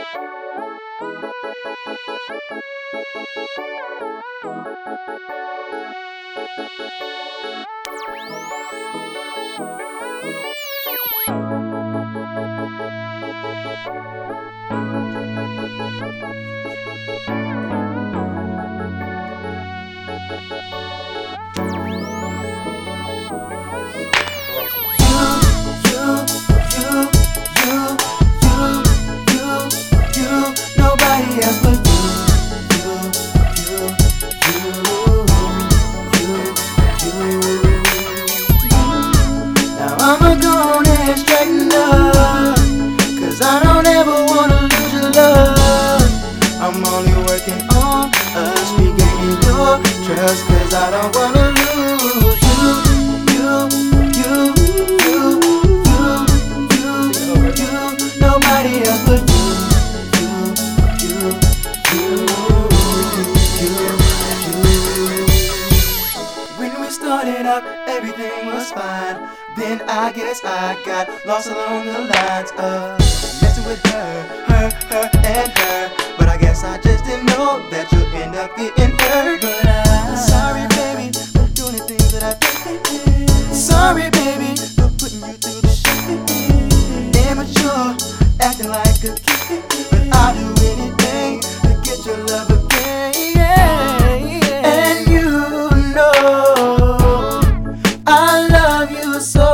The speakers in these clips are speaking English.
Nobody else but now I'ma go on and straighten up, 'cause I don't ever wanna lose your love. I'm only working on us regaining your trust, 'cause I don't wanna lose you. Nobody else but When we started out, everything was fine. Then I guess I got lost along the lines of messing with her, and her. But I guess I just didn't know that you'll end up getting hurt. But I'm sorry, baby, for doing the things that I did. Sorry, baby, for putting you through the shit. Immature, acting like a kid. But I'll do anything to get your love again. And you know I love you so,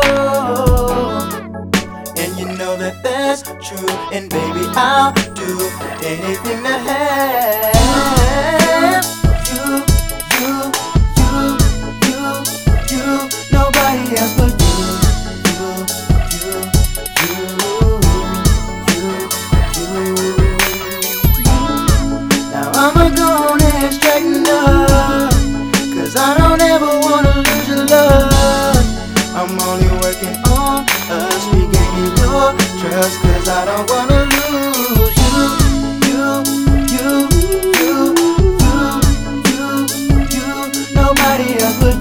and you know that that's true. And baby, I'll do anything to have you. Nobody else but Now I'ma go on and straighten up, 'cause I don't ever wanna lose your love. I'm only working on us regaining your trust, 'cause I don't wanna lose you. Nobody else but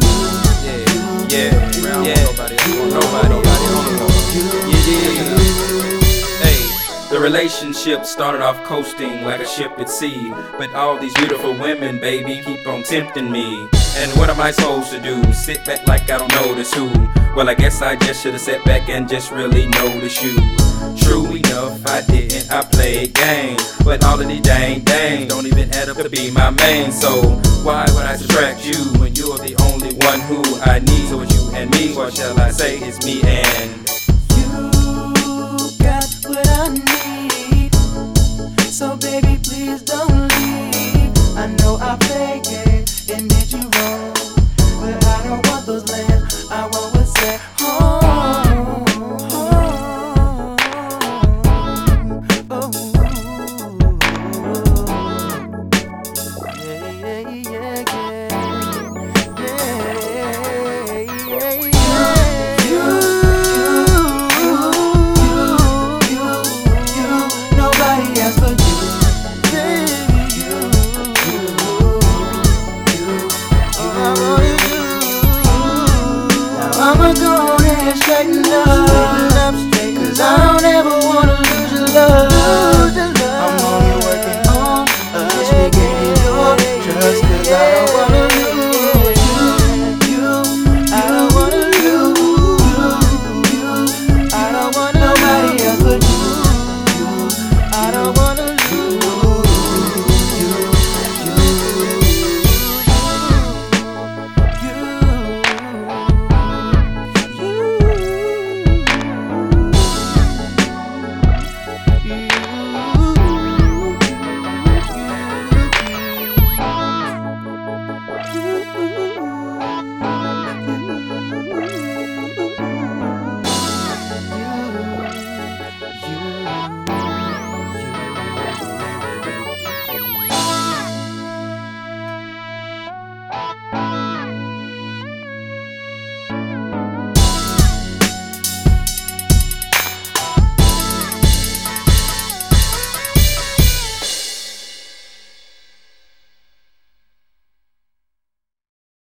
The relationship started off coasting like a ship at sea, but all these beautiful women, baby, keep on tempting me. And what am I supposed to do? Sit back like I don't notice who? Well, I guess I just should've sat back and just really noticed you. True enough, I didn't, I played games, but all of these dang don't even add up to be my main. So why would I subtract you when you're the only one who I need? So it's you and me, what shall I say, it's me and